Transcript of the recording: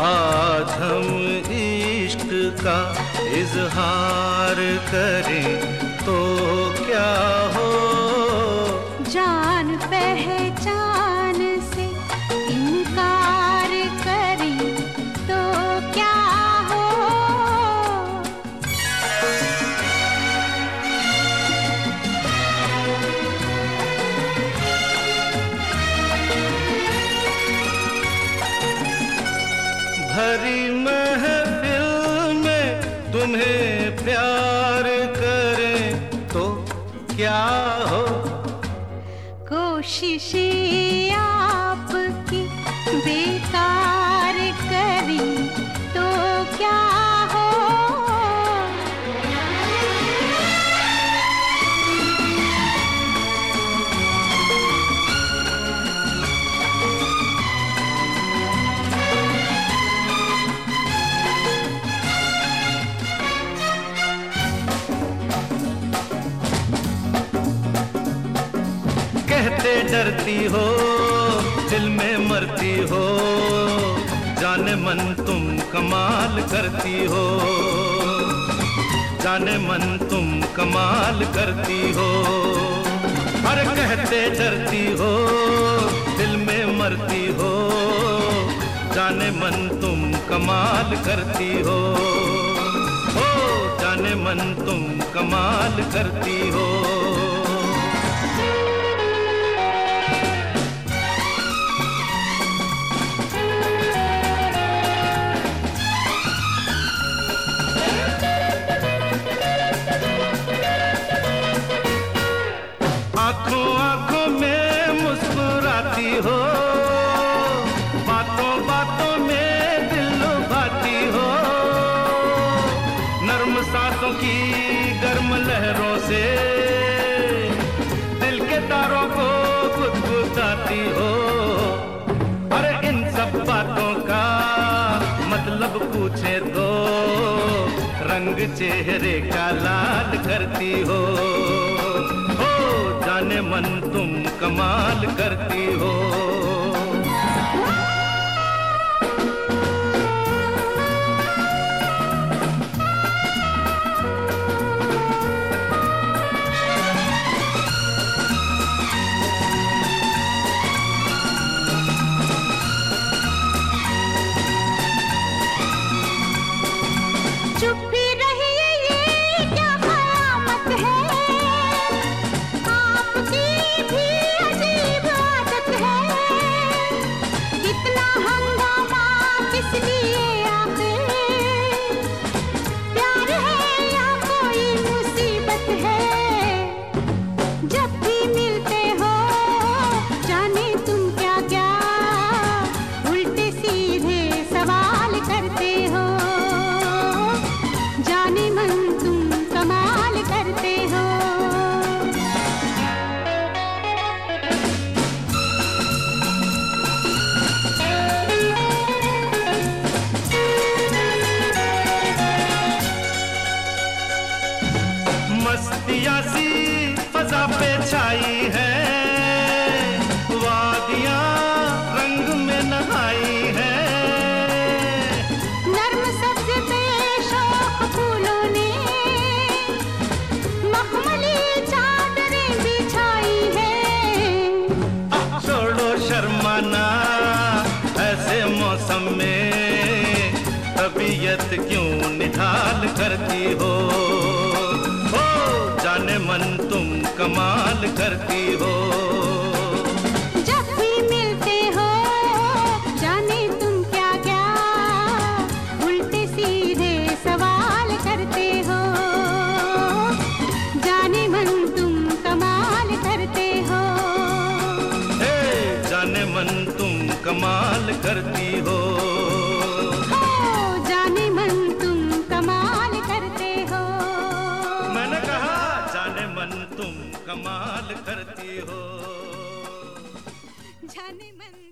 आज हम इश्क का इजहार करें तो क्या हो, जान पहचान से इनकार करें तो क्या हो। भरी महफिल में तुम्हें प्यार करें तो क्या हो, कोशिशें आपकी बेकार करें तो क्या हो। कहते डरती हो दिल में मरती हो, जाने मन तुम कमाल करती हो, जाने मन तुम कमाल करती हो। अरे कहते डरती हो दिल में मरती हो, जाने मन तुम कमाल करती हो, ओ जाने मन तुम कमाल करती हो। आंखों आंखों में मुस्कुराती हो, बातों बातों में दिल लुभाती हो, नर्म सांसों की गर्म लहरों से दिल के तारों को गुदगुदाती हो। अरे इन सब बातों का मतलब पूछे तो रंग चेहरे का लाल करती हो, जाने मन तुम कमाल करती हो। चुप ही रहिए, ये क्या क़यामत है, आपकी भी अजीब आदत है। कितना हंगामा किस लिए आखिर, प्यार है या कोई मुसीबत है। जब भी मिलते हो जाने तुम क्या क्या उल्टे सीधे सवाल करते हो, जाने मन तुम कमाल करते हो। मस्तियाँ सी फजा पे छाई है, वादियाँ रंग में नहाई है, नर्म सब्ज पे शौक फूलों ने मखमली चादरें बिछाई है। छोड़ो शर्माना ऐसे मौसम में, तबीयत क्यों निढाल करती हो, जाने मन तुम कमाल करती हो। जब भी मिलते हो जाने तुम क्या क्या उल्टे सीधे सवाल करते हो, जाने मन तुम कमाल करते हो। जाने मन तुम कमाल करती हो, जाने मन तुम कमाल करते हो। मैंने कहा जाने मन तुम कमाल करती हो, जाने मन